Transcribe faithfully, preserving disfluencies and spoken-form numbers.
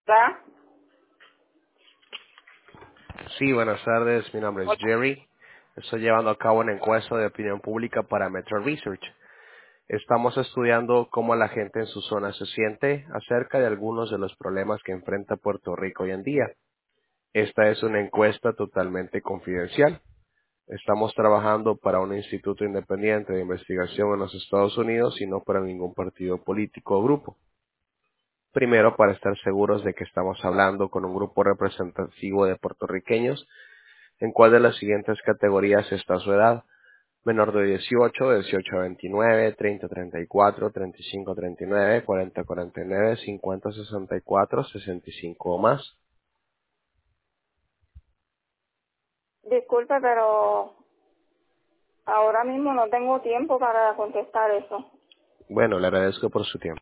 ¿Verdad? Sí, buenas tardes. Mi nombre es Jerry. Estoy llevando a cabo una encuesta de opinión pública para Metro Research. Estamos estudiando cómo la gente en su zona se siente acerca de algunos de los problemas que enfrenta Puerto Rico hoy en día. Esta es una encuesta totalmente confidencial. Estamos trabajando para un instituto independiente de investigación en los Estados Unidos y no para ningún partido político o grupo. Primero, para estar seguros de que estamos hablando con un grupo representativo de puertorriqueños. ¿En cuál de las siguientes categorías está su edad? Menor de dieciocho, dieciocho a veintinueve, treinta a treinta y cuatro, treinta y cinco a treinta y nueve, cuarenta a cuarenta y nueve, cincuenta a sesenta y cuatro, sesenta y cinco o más. Disculpe, pero ahora mismo no tengo tiempo para contestar eso. Bueno, le agradezco por su tiempo.